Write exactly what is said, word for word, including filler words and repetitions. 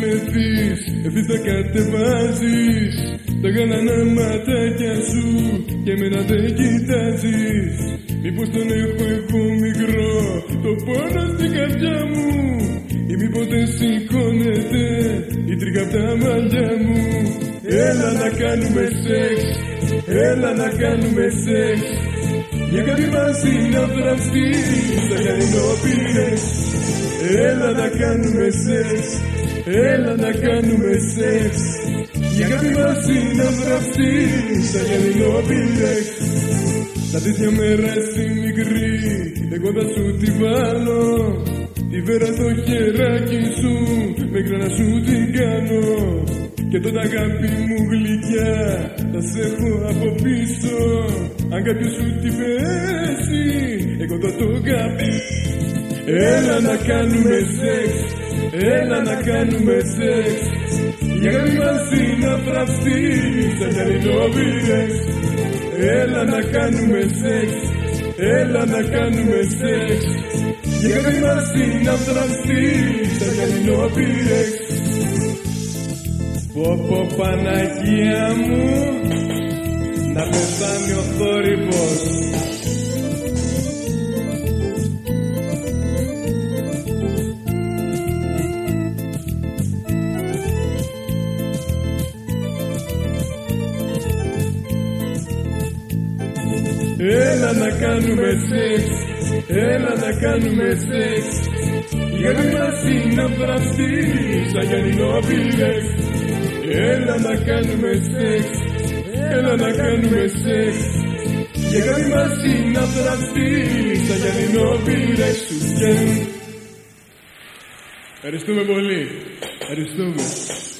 συνενεθείς, ευθύς τα κατεβάζεις. Τα γαλανά ματάκια σου και εμένα δεν κοιτάζεις. Μήπως τον έχω εγώ μικρό το πόνο στην καρδιά μου, ή μήπως δεν σηκώνεται η τρίχα απ' τα μαλλιά μου. Έλα να κάνουμε σεξ, έλα να κάνουμε σεξ, για κάτι μαζί να βραυστεί στα γαλινόπυρες. Έλα να κάνουμε σεξ, έλα να κάνουμε σεξ, για κάτι μαζί να βραυστεί στα γαλινόπυρες. Θα δεις μια μέρα εσύ μικρή, εγώ θα σου τη βάλω, τη βέρα στο χεράκι σου, μέχρι να σου την κάνω. Και τότε αγάπη μου γλυκιά θα σε έχω από πίσω. Αν κάποιος σου τη πέσει, εγώ θα το καπεί. Έλα να κάνουμε σεξ, έλα να κάνουμε σεξ, για αγάπη μαζί να βραυστεί σαν γαλινόπυρες. Έλα να κάνουμε σεξ, έλα να κάνουμε σεξ, για αγάπη μαζί να βραυστεί σαν γαλινόπυρες. Πω πω Παναγία μου, να πεθάνει ο θόρυβος. Έλα να κάνουμε σεξ, έλα να κάνουμε σεξ, γιατί μαζί να βραυστεί σαν γαλινόπυρες. Έλα να κάνουμε σεξ, έλα να κάνουμε σεξ, γιατί μαζί να βραυστεί σαν γαλινόπυρες σου. Ευχαριστούμε πολύ, ευχαριστούμε.